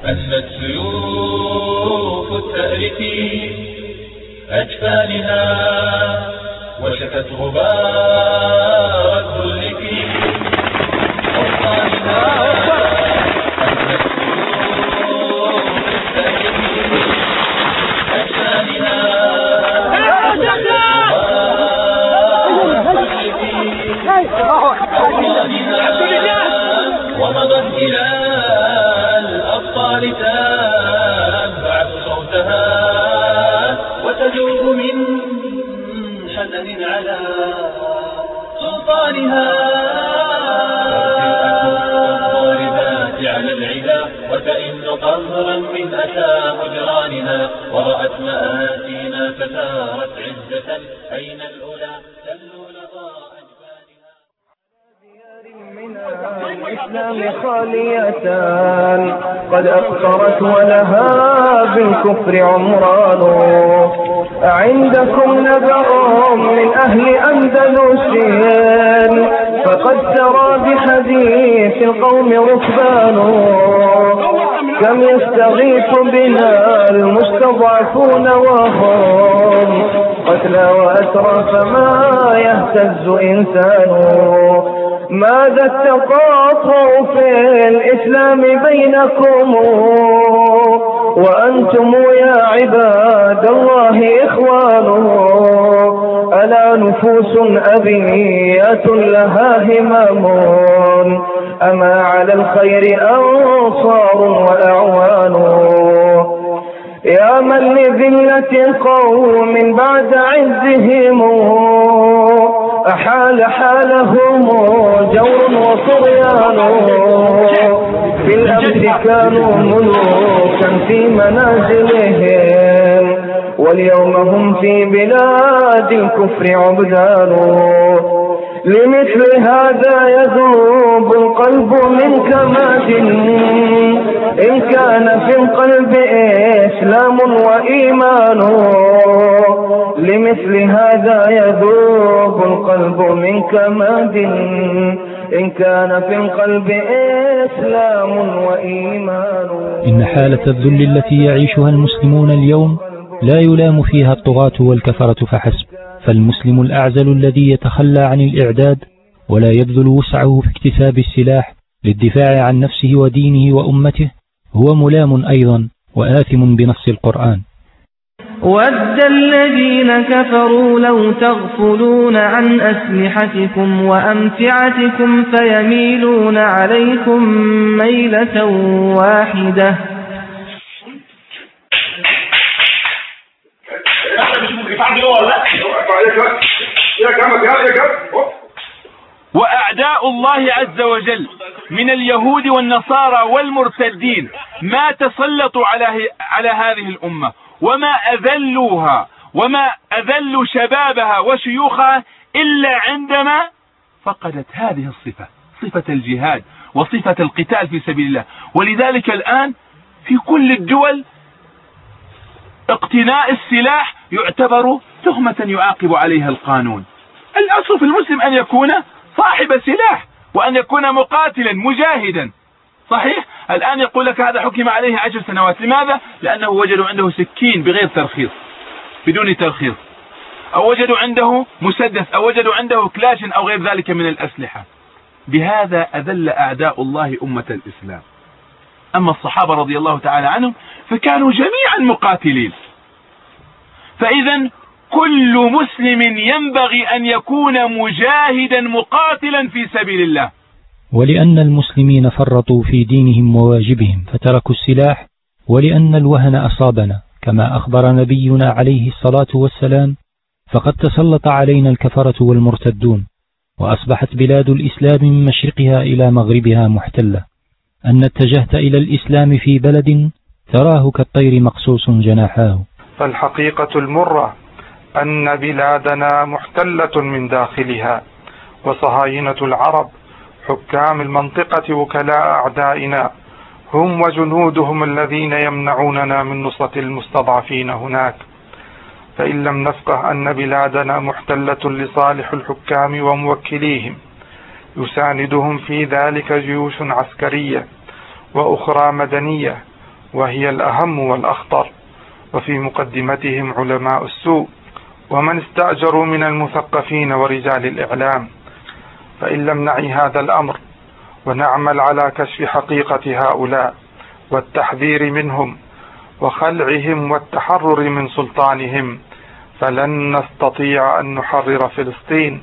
أنت سيوف الثأر في أجفانها وشكت غبار الذل في أوطانها. أنت سيوف الثأر في أجفانها ومضت إلى الأبطال تتبع صوتها وتذوب من حزن على سلطانها. الضاربات على العلا وتئن قهرا من أتى هجرانها. ورأت مآسينا فثارت عزة أين الأولى تلو لظى أجفانها. الإسلام خاليتان قد أفطرت ولها بالكفر عمران. أعندكم نبأ من أهل أندلس فقد سرى بحديث القوم ركبان. كم يستغيث بنا المستضعفون وهم قتلى وأسرى فما يهتز إنسان. ماذا التقاطع في الإسلام بينكم وأنتم يا عباد الله إخوان. ألا نفوس أبيات لها همم أما على الخير أنصار وأعوان. يا من لذلة قوم بعد عزهم أحال حالهم جور وطغيان. في الأمس كانوا ملوكا في منازلهم واليوم هم في بلاد الكفر عبدان. لمثل هذا يذوب القلب من كماد إن كان في القلب إسلام وإيمان. لمثل هذا يذوب القلب من كماد إن كان في القلب إسلام وإيمان. إن حالة الذل التي يعيشها المسلمون اليوم لا يلام فيها الطغاة والكفرة فحسب، فالمسلم الأعزل الذي يتخلى عن الإعداد ولا يبذل وسعه في اكتساب السلاح للدفاع عن نفسه ودينه وأمته هو ملام أيضا وآثم بنص القرآن. ود الذين كفروا لو تغفلون عن أسلحتكم وأمتعتكم فيميلون عليكم ميلة واحدة. وأعداء الله عز وجل من اليهود والنصارى والمرتدين ما تسلطوا على هذه الأمة وما أذلوها وما أذلوا شبابها وشيوخها إلا عندما فقدت هذه الصفة، صفة الجهاد وصفة القتال في سبيل الله. ولذلك الآن في كل الدول اقتناء السلاح يعتبر تهمة يعاقب عليها القانون. الأصل في المسلم أن يكون صاحب سلاح وأن يكون مقاتلا مجاهدا. صحيح الآن يقول لك هذا حكم عليه 10 سنوات. لماذا؟ لأنه وجدوا عنده سكين بغير ترخيص، بدون ترخيص، أو وجدوا عنده مسدس، أو وجدوا عنده كلاشن أو غير ذلك من الأسلحة. بهذا أذل أعداء الله أمة الإسلام. أما الصحابة رضي الله تعالى عنهم فكانوا جميعا مقاتلين. فإذا كل مسلم ينبغي أن يكون مجاهدا مقاتلا في سبيل الله. ولأن المسلمين فرطوا في دينهم وواجبهم فتركوا السلاح، ولأن الوهن أصابنا كما أخبر نبينا عليه الصلاة والسلام، فقد تسلط علينا الكفرة والمرتدون، وأصبحت بلاد الإسلام من مشرقها إلى مغربها محتلة. أن اتجهت إلى الإسلام في بلد تراه كالطير مقصوص جناحاه. فالحقيقة المرة أن بلادنا محتلة من داخلها، وصهاينة العرب حكام المنطقة وكلاء أعدائنا هم وجنودهم الذين يمنعوننا من نصرة المستضعفين هناك. فإن لم نفقه أن بلادنا محتلة لصالح الحكام وموكليهم يساندهم في ذلك جيوش عسكرية وأخرى مدنية وهي الأهم والأخطر، وفي مقدمتهم علماء السوء ومن استأجروا من المثقفين ورجال الإعلام. فإن لم نعي هذا الأمر ونعمل على كشف حقيقة هؤلاء والتحذير منهم وخلعهم والتحرر من سلطانهم فلن نستطيع أن نحرر فلسطين،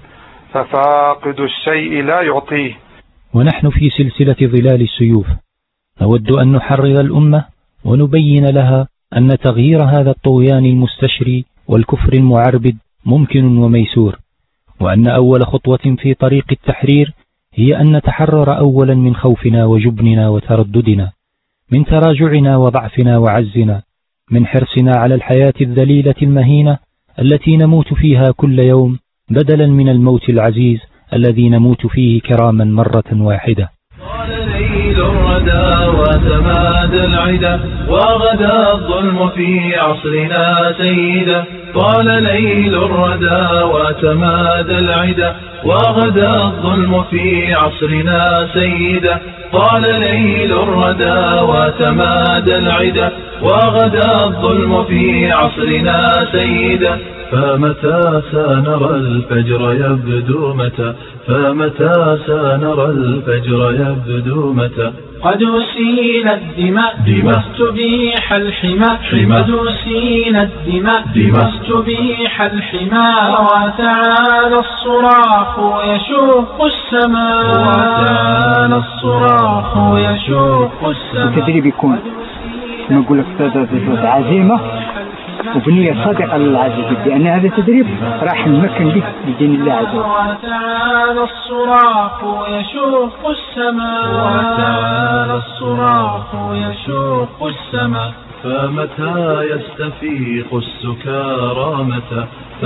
ففاقد الشيء لا يعطيه. ونحن في سلسلة ظلال السيوف نود أن نحرر الأمة ونبين لها أن تغيير هذا الطغيان المستشري والكفر المعربد ممكن وميسور، وأن أول خطوة في طريق التحرير هي أن نتحرر أولا من خوفنا وجبننا وترددنا، من تراجعنا وضعفنا وعزنا، من حرصنا على الحياة الذليلة المهينة التي نموت فيها كل يوم بدلا من الموت العزيز الذي نموت فيه كراما مرة واحدة. طال ليل الردى وتمادى العدا وغدا الظلم في عصرنا سيدا. طال ليل الردى وتمادى العدا وغدا الظلم في عصرنا سيدا. طال ليل الردى وتمادى العدا وغدا الظلم في عصرنا سيدا. فمتى سنرى الفجر يبدو متى، فمتى سنرى الفجر يبدو متى. قد أسيل الدماء واستبيح الحمى، قد أسيل الدماء واستبيح الحمى. وتعالى الصراخ يشق السماء، وتعالى الصراخ يشق السماء. التدريب يكون نقول لك ذات عزيمة وبنية صادقة للعزيز، لأن هذا التدريب راح نمكن به بدين الله عز وجل. وتعالى الصراخ يشق السماء، وتعالى الصراخ يشق السماء. فمتى يستفيق السكارى متى،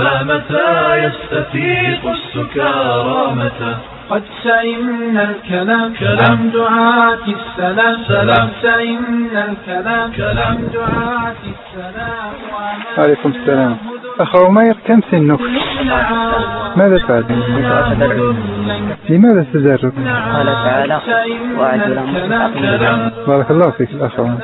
فمتى يستفيق السكارى متى. قد سئمنا الكلام كلام دعاة السلام، سلام سئمنا الكلام كلام دعاة السلام. عليكم السلام. أخ عمير، كم سنك؟ ماذا تفعل؟ لماذا تدرب؟ قال تعالى وأعد لهم المتقين. بارك الله فيك الأخ عمير.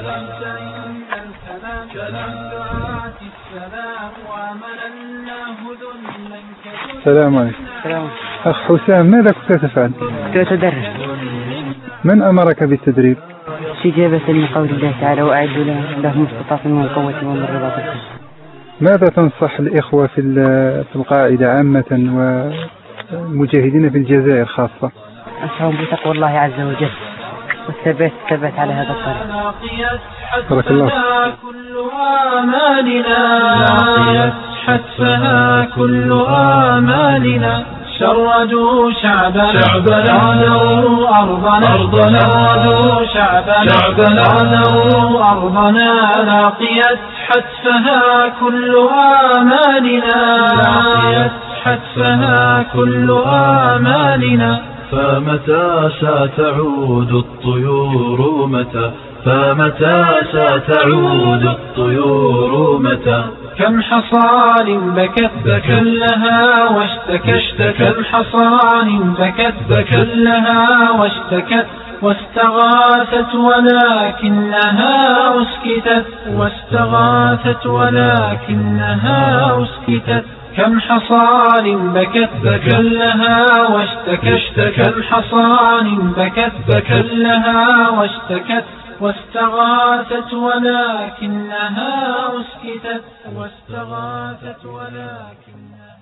السلام عليكم. أخ حسام، ماذا كنت تفعل؟ كنت أتدرب. من أمرك بالتدريب؟ استجابة لقول الله تعالى وأعد لهم استطاعة من قوة ومن رباط الخيل. ماذا تنصح الإخوة في القاعدة عامة والمجاهدين في الجزائر خاصة؟ أنصحهم بتقوى الله عز وجل والثبات على هذا الطريق. بارك الله. كلها مالنا حتفها كل آمالنا. شردوا شعبنا عانوا أرضنا، شردوا شعبنا عانوا أرضنا. لاقيت حتفها كل آمالنا، لاقيت حتفها كل آمالنا. فمتى ستعود الطيور متى، فمتى ستعود الطيور متى. كم حصان بكت بكى لها واشتكت، كم حصان بكت بكى لها واشتكت. واستغاثت ولكنها أسكتت، واستغاثت ولكنها أسكتت. كم حصان بكت بكى لها واشتكت، كم حصان بكت بكى لها واشتكت. واستغاثت ولكنها أسكتت، واستغاثت ولكنها.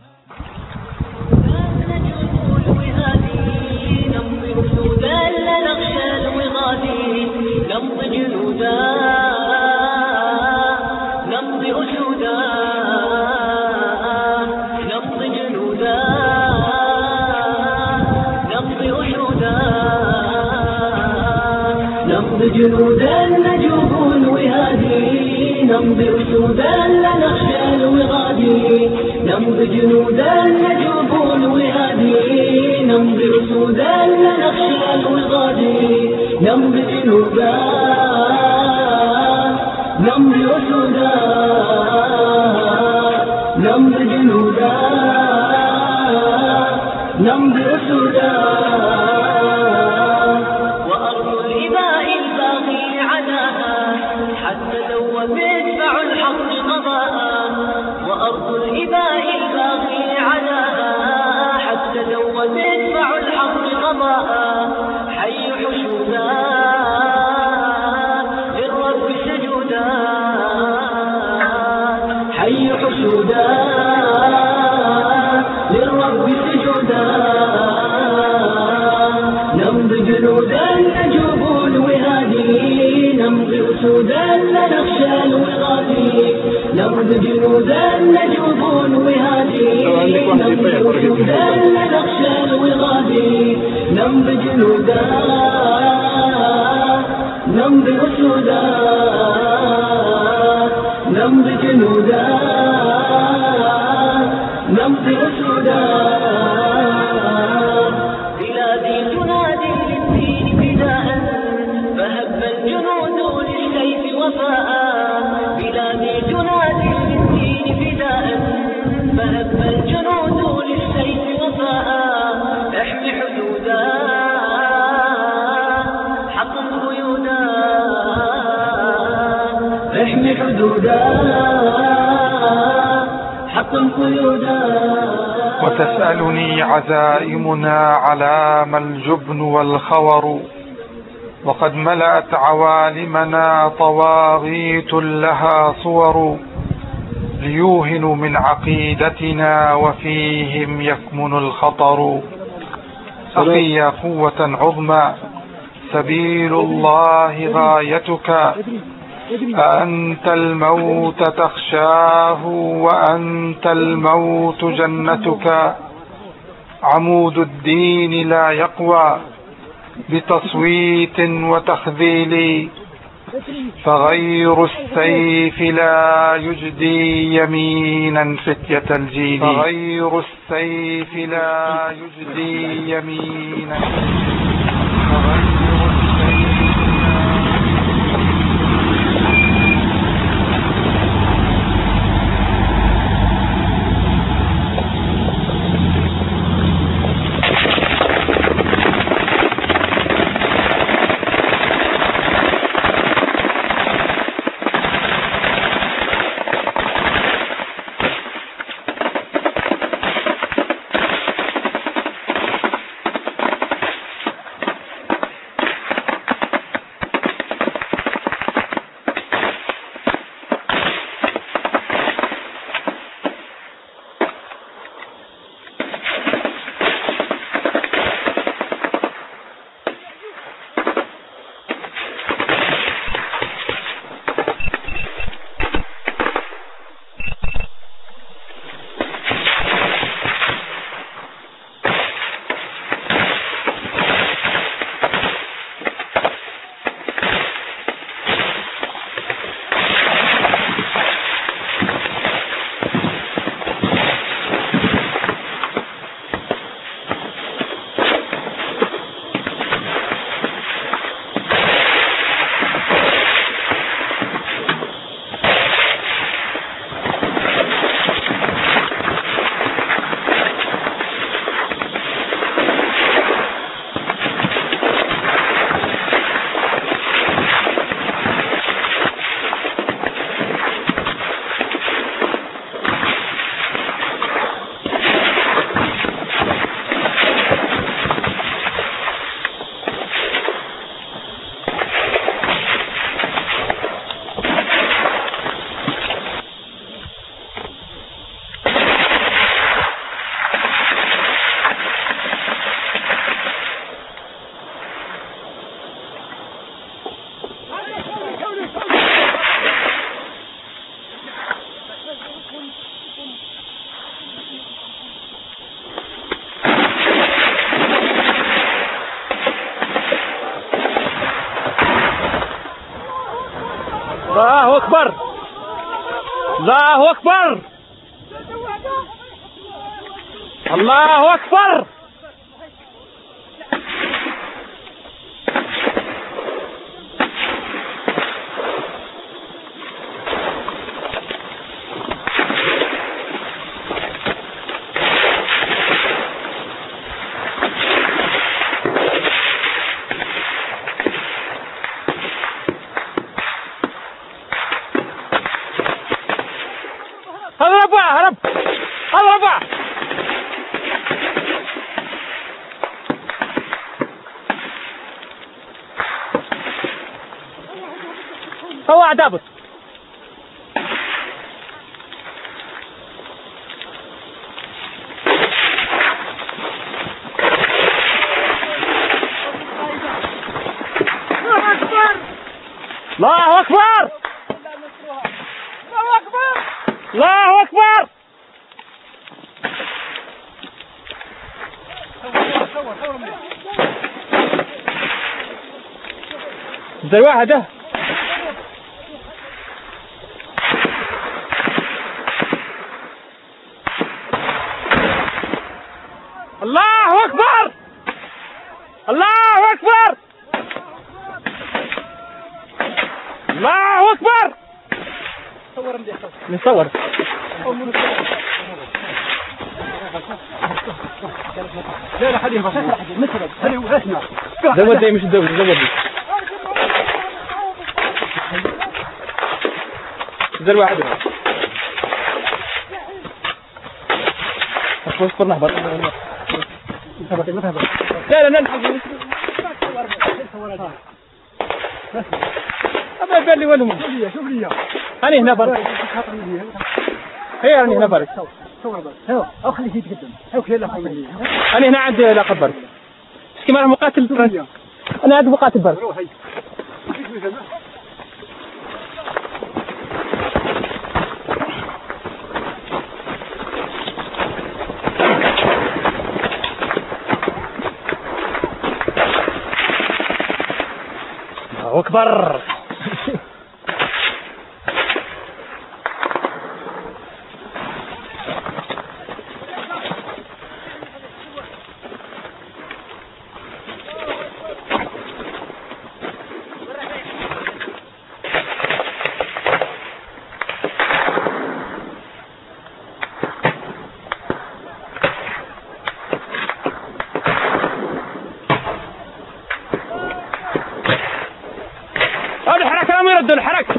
نمضي أسودا لا نخشى الوغادي، نمضي جنودا، نمضي أسودا، نمضي جنودا، نمضي أسودا. نمضي جنودا نجوب الوهادي، نمضي أسودا لا نخشى الوغادي. نمضي جنودا نجوب الوهادي، نمضي أسودا لا نخشى الوغادي. نمضي جنودا، نمضي أسودا، نمضي جنودا، نمضي أسودا. إباء الباغي عناء حتى دوت تدفع الحق قضاء حي حشودا للرب سجودا حي حشودا للرب سجودا نمضي جنودا نجوب الوهادي نمضي أسودا لا نخشى الوغادي نمضي جنودا نجوب الوهادي نمضي أسودا لا نخشى الوغادي نمضي جنودا نمضي أسودا نمضي جنودا نمضي أسودا بلادي تنادي للدين فداء فهب الجنود للسيف وفاء بلادي تنادي للدين فداء فهب الجنود للسيف وفاء احمي حدودا حطم قيودا احمي حدودا حطم قيودا وتسألني عزائمنا علام الجبن والخور وقد ملأت عوالمنا طواغيت لها صور ليوهنوا من عقيدتنا وفيهم يكمن الخطر أخي يا قوة عظمى سبيل الله غايتك أنت الموت تخشاه وأنت الموت جنتك عمود الدين لا يقوى بتصويت وتخذيل فغير السيف لا يجدي يمينا فتية الجيل فغير السيف لا يجدي يمينا الله أكبر الله أكبر الله أكبر. هرب هرب. طوع دابط. الله أكبر الله أكبر الله أكبر. زي واحد ده. الله أكبر الله أكبر الله أكبر. نصور لا لا حديث مثلا هل اسمع زود مش زود زر واحد اصبر نهبط لا لا نلحق أبى يبان لي وين شوف لي أنا هنا برا هي أنا هنا برا أو خليه يتقدم أو كذا أنا هنا عند لاقط برا كمان مقاتل أنا عند مقاتل برا أكبر. يردوا الحركة.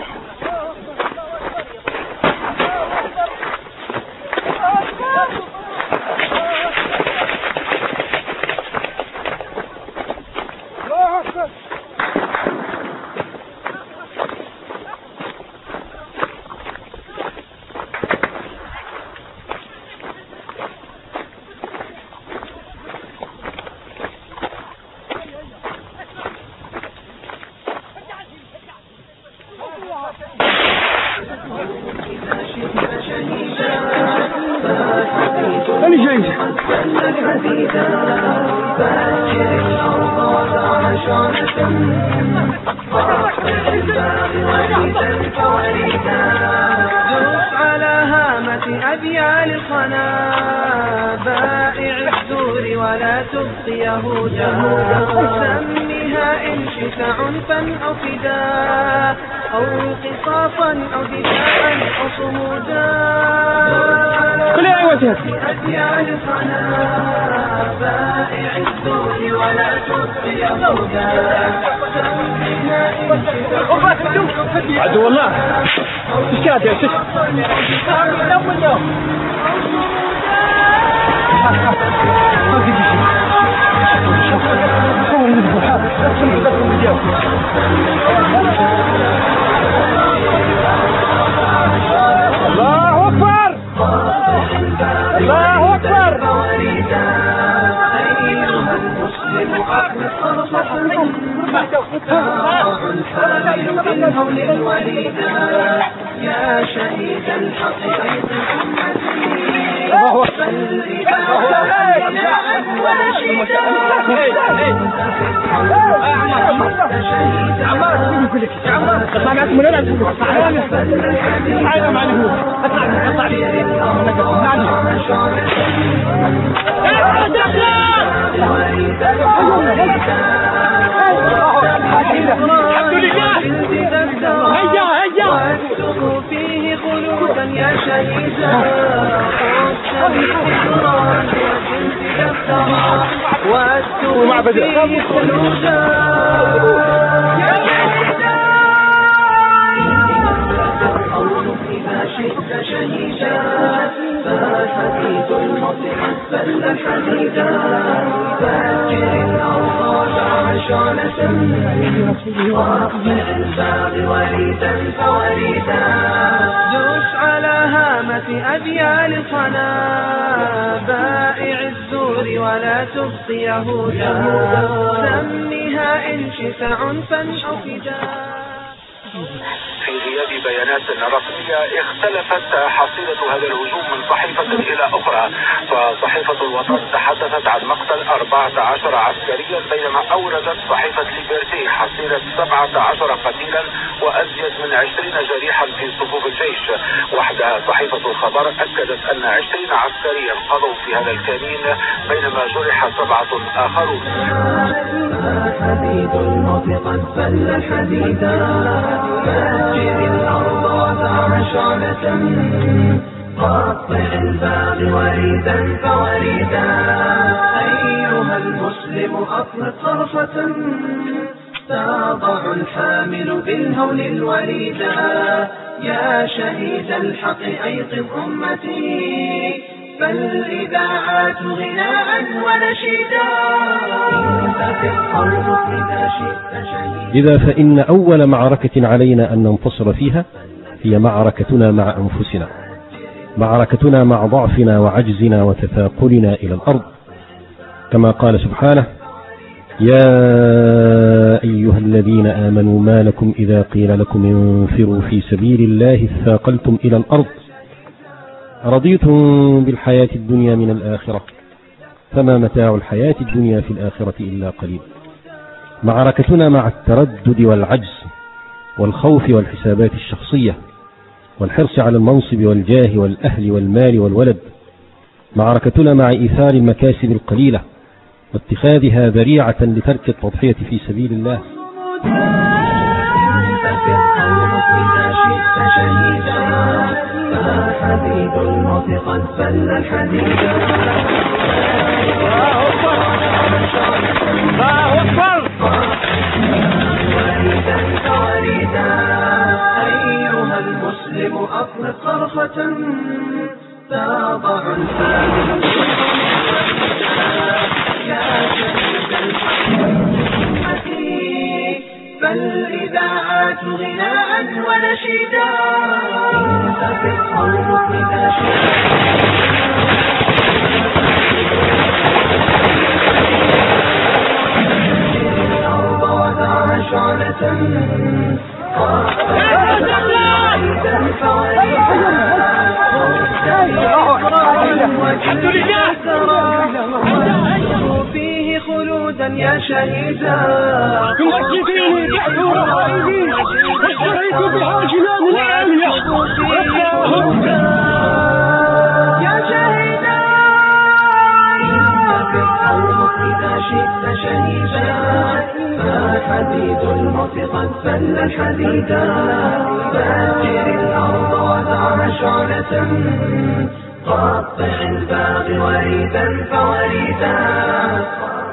على هامة أبيال الخنا بائع الزور ولا تبقي يهودا سميها إن شئت عنفا أو فداء أو قصاصا أو دفاعا أو صمودا أبيال الخنا بائع الزور ولا تبقي يهودا عدو الله ايش كانت يا شيخ الله أكبر الله أكبر يا شهيد الحق فيه خلودا يا شهيدا واكتب فيه خلودا يا شهيدا إذا شئت شهيدا فحديث الموت حسبا لحديدا فأجر الأوضاع شعلة واقطع الباغي وليدا فوليدا دوس على هامة أبيال الخنا بائع الزور ولا تبقي يهودا سميها إن شئت عنفا أو فدا. في غياب بيانات رسمية اختلفت حصيلة هذا الهجوم من صحيفة إلى أخرى، فصحيفة الوطن تحدثت عن مقتل 14 عسكريا، بينما أوردت صحيفة ليبرتي حصيلة 17 قتيلا وأزيد من 20 جريحا في صفوف الجيش. وحدها صحيفة الخبر أكدت أن 20 عسكريا قضوا في هذا الكمين، بينما جرح 7 آخرون. حديد الموت قد فل الحديدا فأجر الأرض وضع شعلة قطع الباغي وريدا فوريدا أيها المسلم أطلق صرفة تضع الحامل بالهول الوليدا يا شهيد الحق أيقظ أمتي فالإذاعات غناء ونشيدا إذا فإن أول معركة علينا أن ننتصر فيها هي معركتنا مع أنفسنا، معركتنا مع ضعفنا وعجزنا وتثاقلنا إلى الأرض، كما قال سبحانه: يا أيها الذين آمنوا ما لكم إذا قيل لكم انفروا في سبيل الله اثاقلتم إلى الأرض رضيتم بالحياة الدنيا من الآخرة فما متاع الحياة الدنيا في الآخرة إلا قليل. معركتنا مع التردد والعجز والخوف والحسابات الشخصية والحرص على المنصب والجاه والأهل والمال والولد، معركتنا مع إيثار المكاسب القليلة واتخاذها ذريعة لترك التضحية في سبيل الله. حديد الموت قد فل الحديدا أيها المسلم أطلق صرخة تضع الحامل يا شهيد الحق فالإذاعات غناء ونشيدا في الخلق الأرض وضع شعلة فيه خلودا يا شهيدا المسجدين يحفوا رائدين واشتريت بالعاجلات العامية يا شهيدا في الأرض إذا شئت شهيدا فحديد الموت قد فل الحديدا فأجر الأرض وضع شعلة قطع الباغي وريدا فوريدا